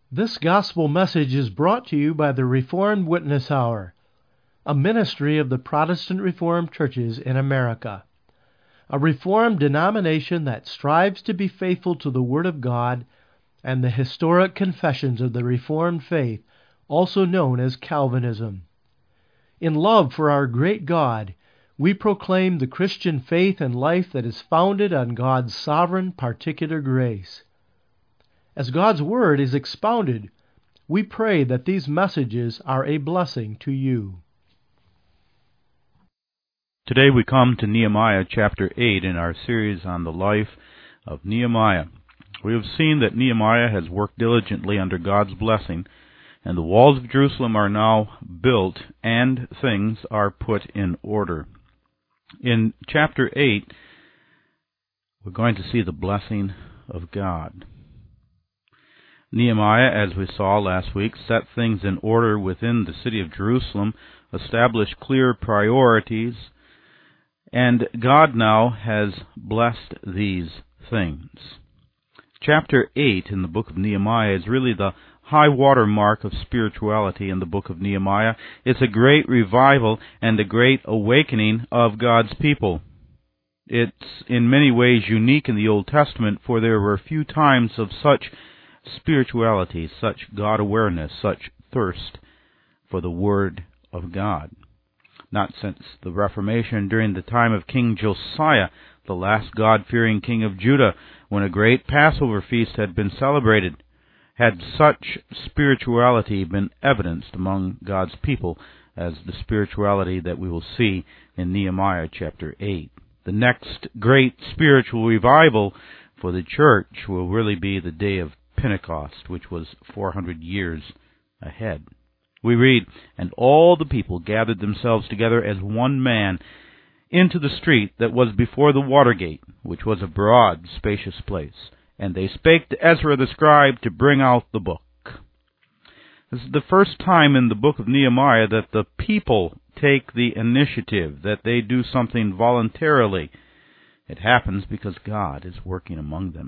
This gospel message is brought to you by the Reformed Witness Hour, a ministry of the Protestant Reformed churches in America, a Reformed denomination that strives to be faithful to the Word of God and the historic confessions of the Reformed faith, also known as Calvinism. In love for our great God, we proclaim the Christian faith and life that is founded on God's sovereign particular grace. As God's Word is expounded, we pray that these messages are a blessing to you. Today we come to Nehemiah chapter 8 in our series on the life of Nehemiah. We have seen that Nehemiah has worked diligently under God's blessing, and the walls of Jerusalem are now built and things are put in order. In chapter 8, we're going to see the blessing of God. Nehemiah, as we saw last week, set things in order within the city of Jerusalem, established clear priorities, and God now has blessed these things. Chapter 8 in the book of Nehemiah is really the high water mark of spirituality in the book of Nehemiah. It's a great revival and a great awakening of God's people. It's in many ways unique in the Old Testament, for there were few times of such spirituality, such God awareness, such thirst for the Word of God. Not since the Reformation, during the time of King Josiah, the last God-fearing king of Judah, when a great Passover feast had been celebrated, had such spirituality been evidenced among God's people as the spirituality that we will see in Nehemiah chapter 8. The next great spiritual revival for the church will really be the day of Pentecost, which was 400 years ahead. We read, "And all the people gathered themselves together as one man into the street that was before the water gate, which was a broad, spacious place. And they spake to Ezra the scribe to bring out the book." This is the first time in the book of Nehemiah that the people take the initiative, that they do something voluntarily. It happens because God is working among them.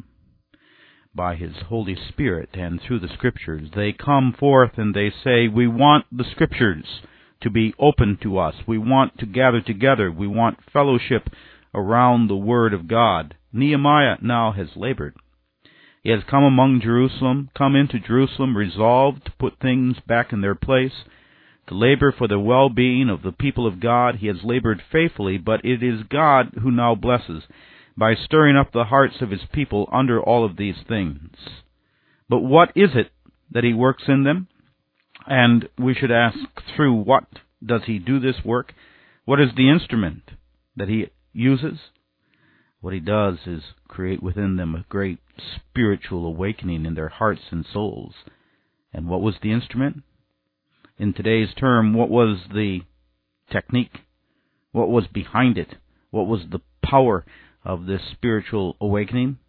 By His Holy Spirit and through the Scriptures, they come forth and they say, "We want the Scriptures to be open to us. We want to gather together. We want fellowship around the Word of God." Nehemiah now has labored. He has come among Jerusalem, come into Jerusalem, resolved to put things back in their place, to labor for the well-being of the people of God. He has labored faithfully, but it is God who now blesses, by stirring up the hearts of His people under all of these things. But what is it that He works in them? And we should ask, through what does He do this work? What is the instrument that He uses? What He does is create within them a great spiritual awakening in their hearts and souls. And what was the instrument? In today's term, what was the technique? What was behind it? What was the power of this spiritual awakening?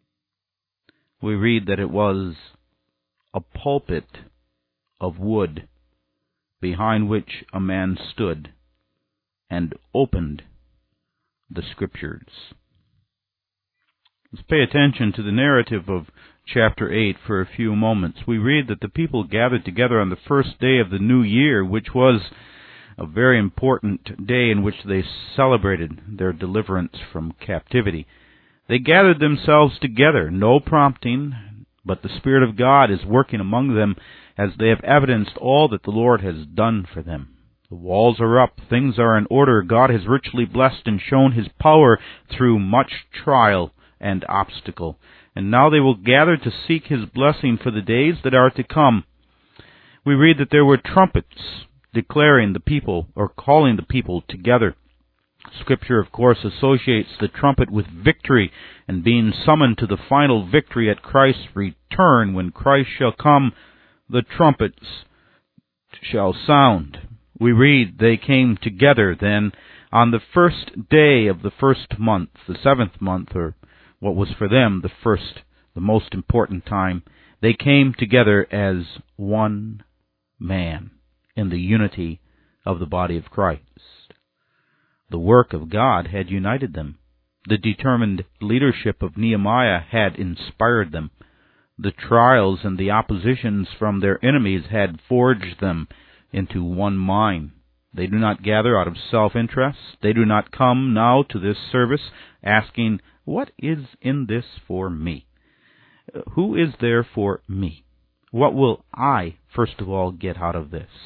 We read that it was a pulpit of wood behind which a man stood and opened the Scriptures. Let's pay attention to the narrative of chapter 8 for a few moments. We read that the people gathered together on the first day of the new year, which was a very important day in which they celebrated their deliverance from captivity. They gathered themselves together, no prompting, but the Spirit of God is working among them as they have evidenced all that the Lord has done for them. The walls are up, things are in order, God has richly blessed and shown His power through much trial and obstacle. And now they will gather to seek His blessing for the days that are to come. We read that there were trumpets declaring the people, or calling the people together. Scripture, of course, associates the trumpet with victory and being summoned to the final victory at Christ's return. When Christ shall come, the trumpets shall sound. We read they came together then on the first day of the first month, the seventh month, or what was for them the most important time. They came together as one man in the unity of the body of Christ. The work of God had united them. The determined leadership of Nehemiah had inspired them. The trials and the oppositions from their enemies had forged them into one mind. They do not gather out of self-interest. They do not come now to this service asking, "What is in this for me? Who is there for me? What will I, first of all, get out of this?"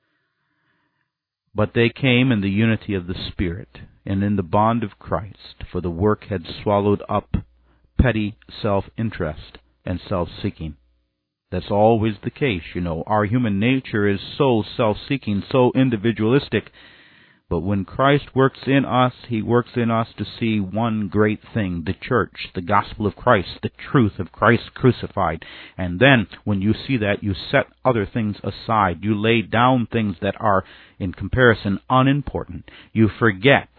But they came in the unity of the Spirit and in the bond of Christ, for the work had swallowed up petty self-interest and self-seeking. That's always the case, you know. Our human nature is so self-seeking, so individualistic. But when Christ works in us, He works in us to see one great thing, the church, the gospel of Christ, the truth of Christ crucified. And then, when you see that, you set other things aside. You lay down things that are, in comparison, unimportant. You forget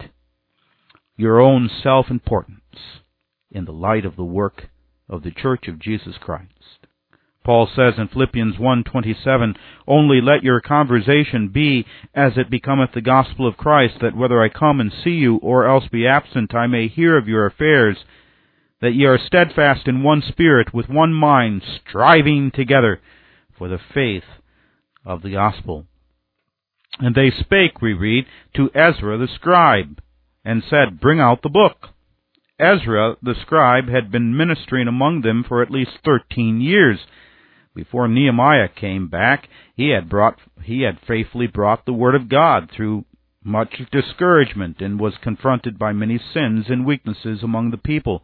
your own self-importance in the light of the work of the church of Jesus Christ. Paul says in Philippians 1:27, "Only let your conversation be as it becometh the gospel of Christ, that whether I come and see you, or else be absent, I may hear of your affairs, that ye are steadfast in one spirit, with one mind, striving together for the faith of the gospel." And they spake, we read, to Ezra the scribe, and said, "Bring out the book." Ezra the scribe had been ministering among them for at least 13 years. Before Nehemiah came back, he had faithfully brought the word of God through much discouragement and was confronted by many sins and weaknesses among the people.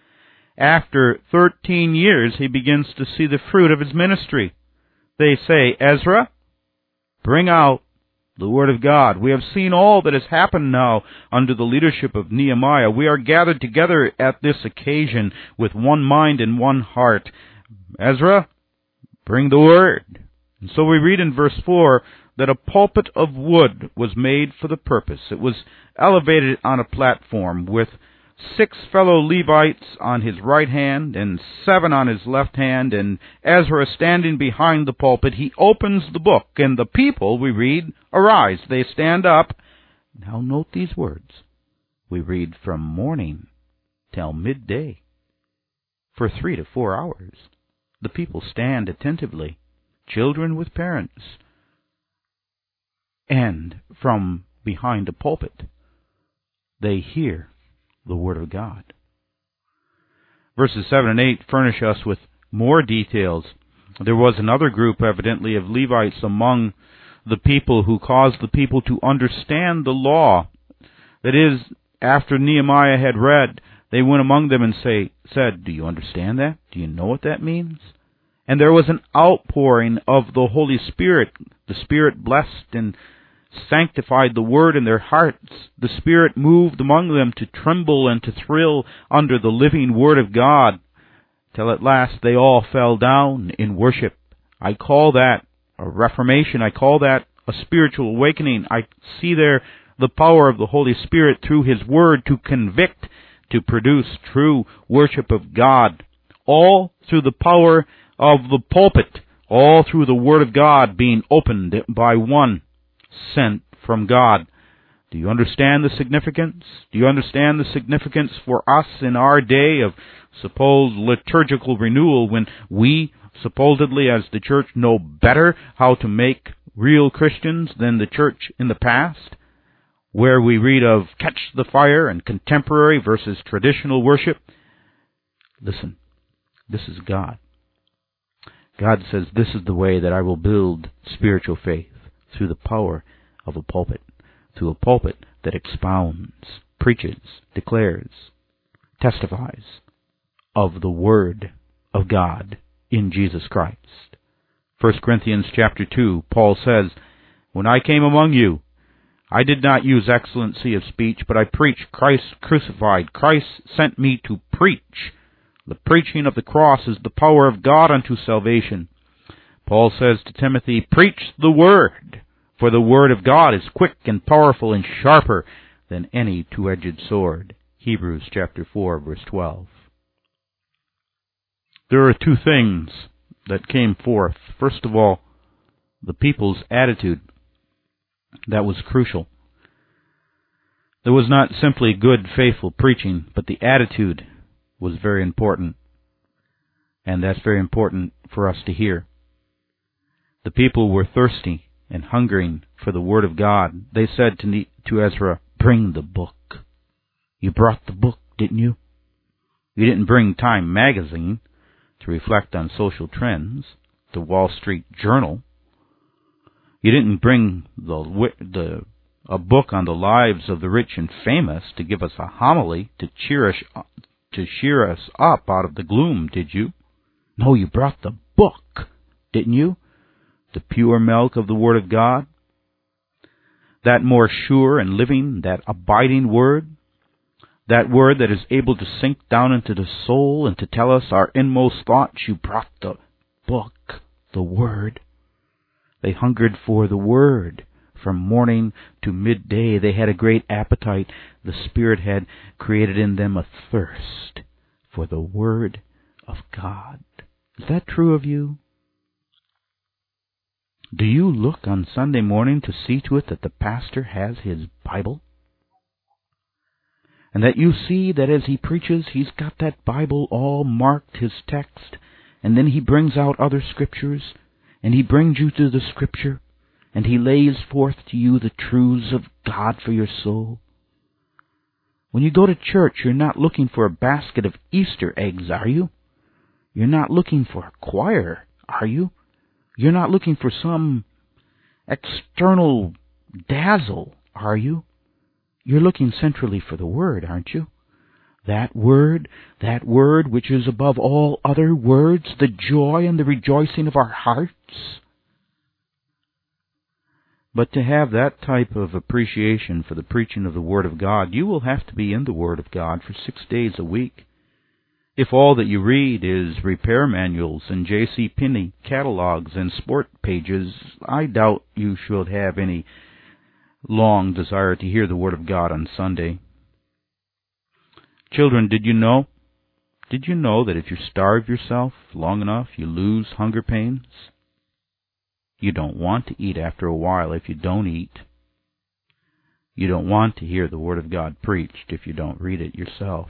After 13 years, he begins to see the fruit of his ministry. They say, "Ezra, bring out the word of God. We have seen all that has happened now under the leadership of Nehemiah. We are gathered together at this occasion with one mind and one heart. Ezra, bring the word." And so we read in verse 4 that a pulpit of wood was made for the purpose. It was elevated on a platform with 6 fellow Levites on his right hand and 7 on his left hand, and Ezra standing behind the pulpit. He opens the book, and the people, we read, arise. They stand up. Now note these words. We read, from morning till midday, for 3 to 4 hours. The people stand attentively, children with parents, and from behind a pulpit, they hear the Word of God. Verses 7 and 8 furnish us with more details. There was another group, evidently, of Levites among the people who caused the people to understand the law. That is, after Nehemiah had read, they went among them and said, "Do you understand that? Do you know what that means?" And there was an outpouring of the Holy Spirit. The Spirit blessed and sanctified the Word in their hearts. The Spirit moved among them to tremble and to thrill under the living Word of God, till at last they all fell down in worship. I call that a reformation. I call that a spiritual awakening. I see there the power of the Holy Spirit through His Word to convict, to produce true worship of God, all through the power of the pulpit, all through the Word of God being opened by one sent from God. Do you understand the significance? Do you understand the significance for us in our day of supposed liturgical renewal, when we, supposedly as the church, know better how to make real Christians than the church in the past, where we read of catch the fire and contemporary versus traditional worship? Listen, this is God. God says, "This is the way that I will build spiritual faith, through the power of a pulpit," through a pulpit that expounds, preaches, declares, testifies of the Word of God in Jesus Christ. 1 Corinthians chapter 2, Paul says, "When I came among you, I did not use excellency of speech, but I preached Christ crucified. Christ sent me to preach. The preaching of the cross is the power of God unto salvation." Paul says to Timothy, "Preach the Word, for the Word of God is quick and powerful and sharper than any two-edged sword." Hebrews chapter 4, verse 12. There are 2 things that came forth. First of all, the people's attitude. That was crucial. There was not simply good, faithful preaching, but the attitude was very important. And that's very important for us to hear. The people were thirsty and hungering for the Word of God. They said to Ezra, "Bring the book." You brought the book, didn't you? You didn't bring Time magazine to reflect on social trends, the Wall Street Journal. You didn't bring a book on the lives of the rich and famous to give us a homily to cheer us up out of the gloom, did you? No, you brought the book, didn't you? The pure milk of the Word of God, that more sure and living, that abiding Word, that Word that is able to sink down into the soul and to tell us our inmost thoughts. You brought the book, the Word. They hungered for the Word. From morning to midday, they had a great appetite. The Spirit had created in them a thirst for the Word of God. Is that true of you? Do you look on Sunday morning to see to it that the pastor has his Bible? And that you see that as he preaches, he's got that Bible all marked, his text, and then he brings out other scriptures, and he brings you to the scripture, and he lays forth to you the truths of God for your soul. When you go to church, you're not looking for a basket of Easter eggs, are you? You're not looking for a choir, are you? You're not looking for some external dazzle, are you? You're looking centrally for the Word, aren't you? That Word which is above all other words, the joy and the rejoicing of our hearts. But to have that type of appreciation for the preaching of the Word of God, you will have to be in the Word of God for 6 days a week. If all that you read is repair manuals and J.C. Penney catalogs and sport pages, I doubt you should have any long desire to hear the Word of God on Sunday. Children, did you know that if you starve yourself long enough, you lose hunger pains? You don't want to eat after a while if you don't eat. You don't want to hear the Word of God preached if you don't read it yourself.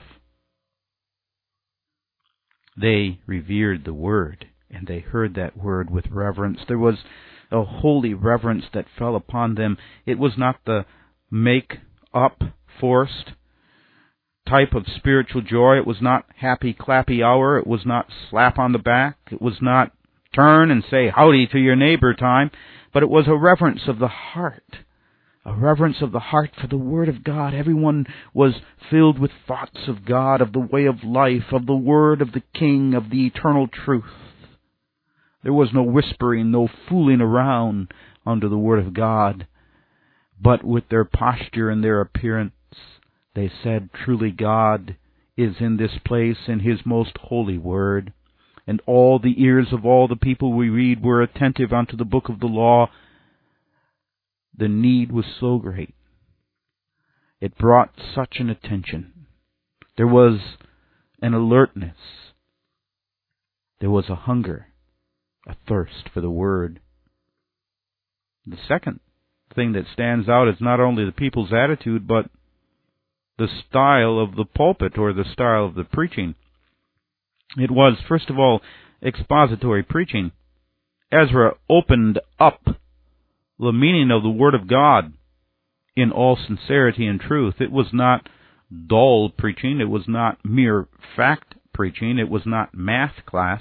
They revered the Word, and they heard that Word with reverence. There was a holy reverence that fell upon them. It was not the make-up, forced type of spiritual joy. It was not happy, clappy hour. It was not slap on the back. It was not turn and say howdy to your neighbor time. But it was a reverence of the heart. A reverence of the heart for the Word of God. Everyone was filled with thoughts of God, of the way of life, of the Word of the King, of the eternal truth. There was no whispering, no fooling around under the Word of God. But with their posture and their appearance, they said, truly God is in this place in His most holy Word. And all the ears of all the people we read were attentive unto the book of the law. The need was so great. It brought such an attention. There was an alertness. There was a hunger, a thirst for the Word. The second thing that stands out is not only the people's attitude, but the style of the pulpit or the style of the preaching. It was, first of all, expository preaching. Ezra opened up the meaning of the Word of God in all sincerity and truth. It was not dull preaching. It was not mere fact preaching. It was not math class.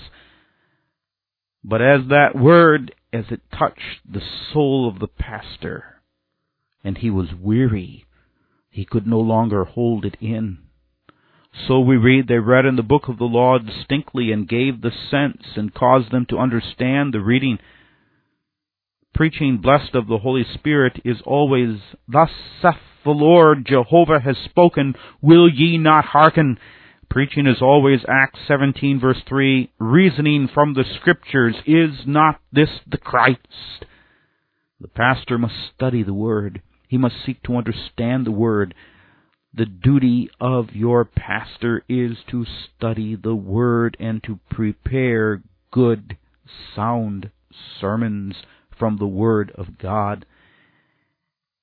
But as that Word, as it touched the soul of the pastor, and he was weary, he could no longer hold it in. So we read, they read in the book of the law distinctly and gave the sense and caused them to understand the reading. Preaching blessed of the Holy Spirit is always, thus saith the Lord, Jehovah has spoken, will ye not hearken? Preaching is always Acts 17 verse 3, reasoning from the Scriptures, is not this the Christ? The pastor must study the Word. He must seek to understand the Word. The duty of your pastor is to study the Word and to prepare good, sound sermons from the Word of God.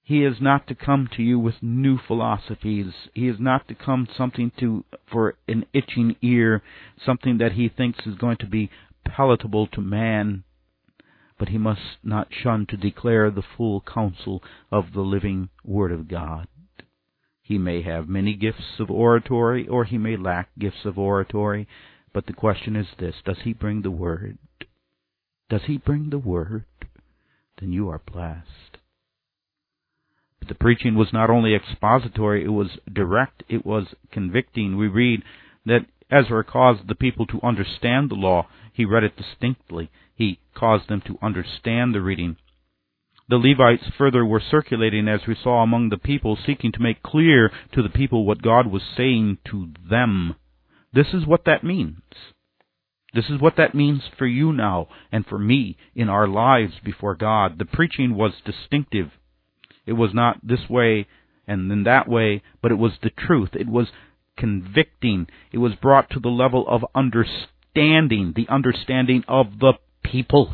He is not to come to you with new philosophies. He is not to come for an itching ear, something that he thinks is going to be palatable to man. But he must not shun to declare the full counsel of the living Word of God. He may have many gifts of oratory, or he may lack gifts of oratory, but the question is this: does he bring the Word? Does he bring the Word? Then you are blessed. But the preaching was not only expository, it was direct, it was convicting. We read that Ezra caused the people to understand the law. He read it distinctly. He caused them to understand the reading. The Levites further were circulating, as we saw, among the people, seeking to make clear to the people what God was saying to them. This is what that means. This is what that means for you now and for me in our lives before God. The preaching was distinctive. It was not this way and then that way, but it was the truth. It was convicting. It was brought to the level of understanding, the understanding of the people.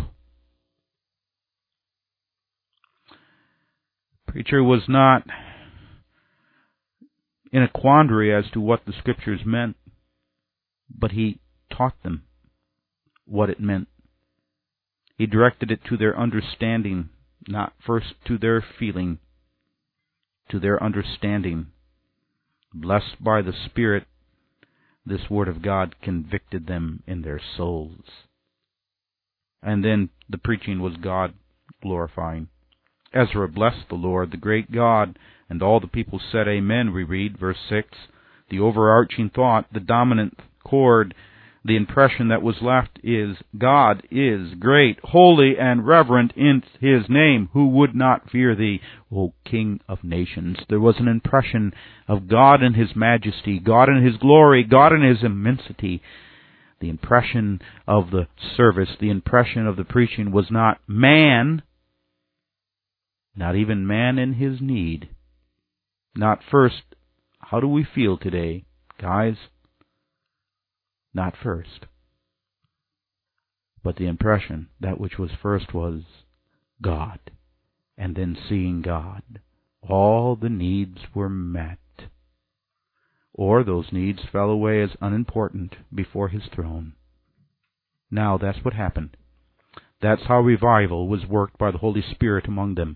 Preacher was not in a quandary as to what the Scriptures meant, but he taught them what it meant. He directed it to their understanding, not first to their feeling, to their understanding. Blessed by the Spirit, this Word of God convicted them in their souls. And then the preaching was God glorifying. Ezra blessed the Lord, the great God, and all the people said amen, we read, verse 6. The overarching thought, the dominant chord, the impression that was left is, God is great, holy, and reverent in His name. Who would not fear Thee, O King of nations? There was an impression of God in His majesty, God in His glory, God in His immensity. The impression of the service, the impression of the preaching was not man, not even man in his need. Not first, how do we feel today, guys? Not first. But the impression, that which was first, was God. And then seeing God. All the needs were met. Or those needs fell away as unimportant before His throne. Now that's what happened. That's how revival was worked by the Holy Spirit among them.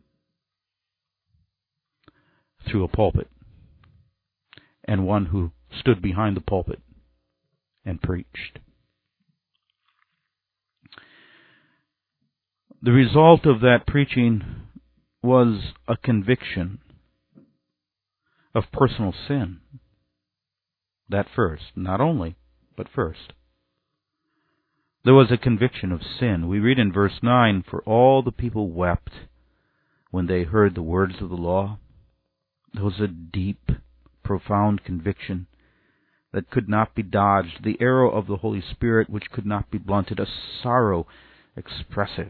Through a pulpit. And one who stood behind the pulpit and preached. The result of that preaching was a conviction of personal sin. That first, not only, but first. There was a conviction of sin. We read in verse 9, For all the people wept when they heard the words of the law. There was a deep, profound conviction that could not be dodged, the arrow of the Holy Spirit which could not be blunted, a sorrow expressive.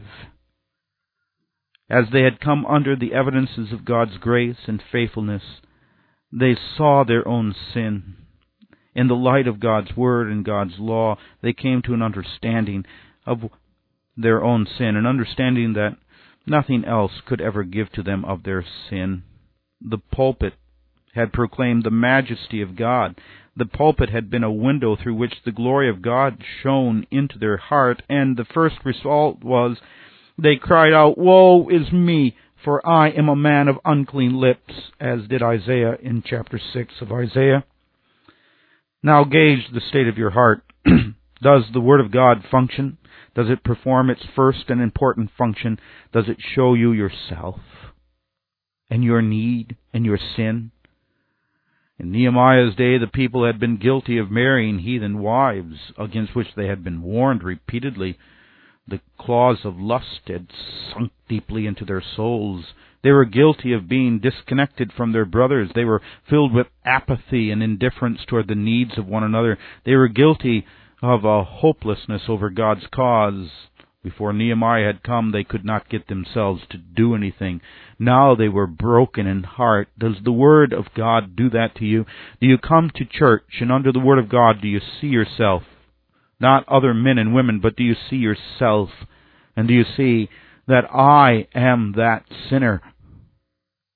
As they had come under the evidences of God's grace and faithfulness, they saw their own sin. In the light of God's Word and God's law, they came to an understanding of their own sin, an understanding that nothing else could ever give to them of their sin. The pulpit had proclaimed the majesty of God. The pulpit had been a window through which the glory of God shone into their heart, and the first result was they cried out, Woe is me, for I am a man of unclean lips, as did Isaiah in chapter 6 of Isaiah. Now gauge the state of your heart. Does the Word of God function? Does it perform its first and important function? Does it show you yourself and your need and your sin? In Nehemiah's day, the people had been guilty of marrying heathen wives, against which they had been warned repeatedly. The claws of lust had sunk deeply into their souls. They were guilty of being disconnected from their brothers. They were filled with apathy and indifference toward the needs of one another. They were guilty of a hopelessness over God's cause. Before Nehemiah had come, they could not get themselves to do anything. Now they were broken in heart. Does the Word of God do that to you? Do you come to church, and under the Word of God, do you see yourself? Not other men and women, but do you see yourself? And do you see that I am that sinner?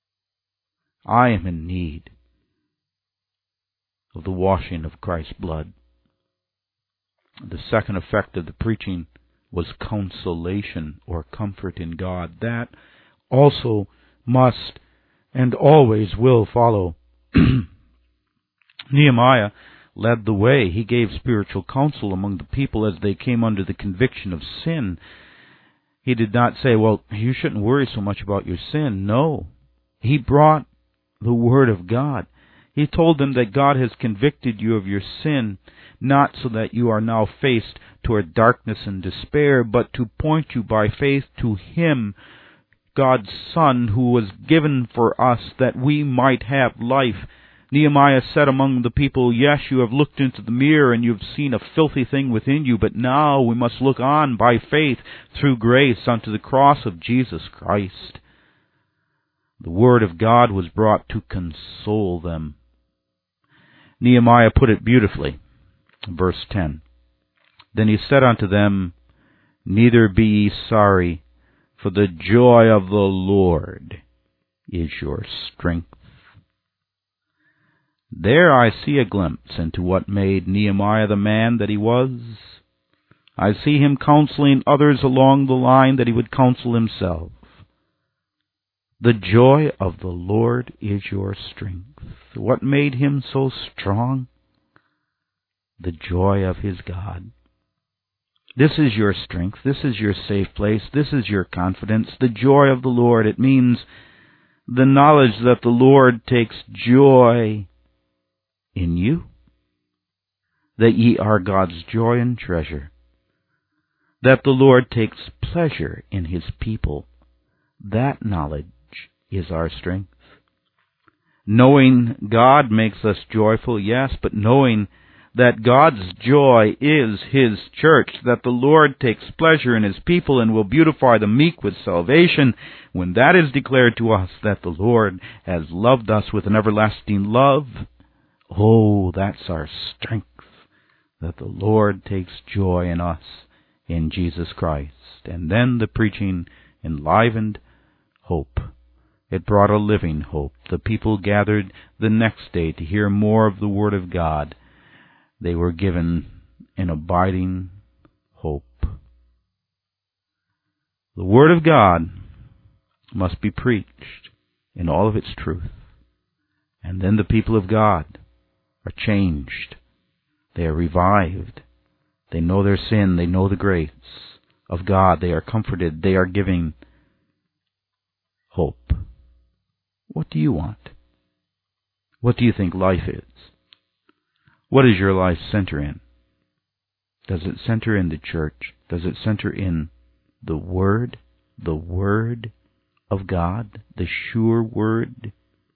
I am in need of the washing of Christ's blood. The second effect of the preaching was consolation or comfort in God. That also must and always will follow. Nehemiah led the way. He gave spiritual counsel among the people as they came under the conviction of sin. He did not say, well, you shouldn't worry so much about your sin. No. He brought the Word of God. He told them that God has convicted you of your sin, not so that you are now faced toward darkness and despair, but to point you by faith to Him, God's Son, who was given for us that we might have life. Nehemiah said among the people, yes, you have looked into the mirror and you have seen a filthy thing within you, but now we must look on by faith through grace unto the cross of Jesus Christ. The Word of God was brought to console them. Nehemiah put it beautifully. Verse 10. Then he said unto them, neither be ye sorry, for the joy of the Lord is your strength. There I see a glimpse into what made Nehemiah the man that he was. I see him counseling others along the line that he would counsel himself. The joy of the Lord is your strength. What made him so strong? The joy of his God. This is your strength. This is your safe place. This is your confidence. The joy of the Lord. It means the knowledge that the Lord takes joy in you, that ye are God's joy and treasure, that the Lord takes pleasure in His people. That knowledge is our strength. Knowing God makes us joyful, yes, but knowing that God's joy is His church, that the Lord takes pleasure in His people and will beautify the meek with salvation, when that is declared to us that the Lord has loved us with an everlasting love, oh, that's our strength, that the Lord takes joy in us in Jesus Christ. And then the preaching enlivened hope. It brought a living hope. The people gathered the next day to hear more of the Word of God. They were given an abiding hope. The Word of God must be preached in all of its truth. And then the people of God are changed. They are revived. They know their sin. They know the grace of God. They are comforted. They are giving hope. What do you want? What do you think life is? What does your life center in? Does it center in the church? Does it center in the Word of God, the sure Word?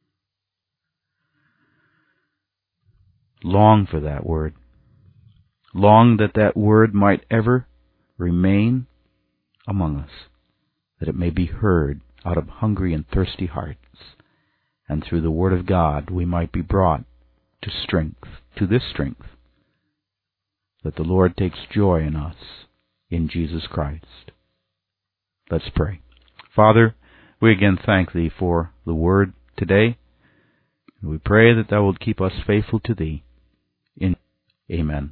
Long for that Word. Long that that Word might ever remain among us, that it may be heard out of hungry and thirsty hearts, and through the Word of God we might be brought to strength, to this strength, that the Lord takes joy in us in Jesus Christ. Let's pray. Father, we again thank Thee for the Word today, and we pray that Thou wilt keep us faithful to Thee. Amen.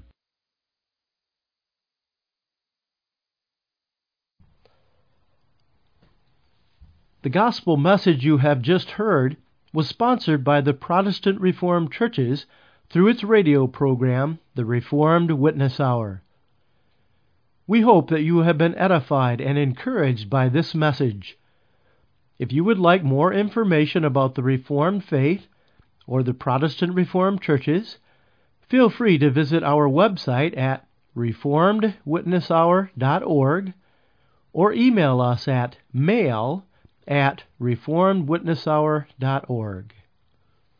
The gospel message you have just heard was sponsored by the Protestant Reformed Churches through its radio program, The Reformed Witness Hour. We hope that you have been edified and encouraged by this message. If you would like more information about the Reformed faith or the Protestant Reformed Churches, feel free to visit our website at reformedwitnesshour.org or email us at mail@reformedwitnesshour.org.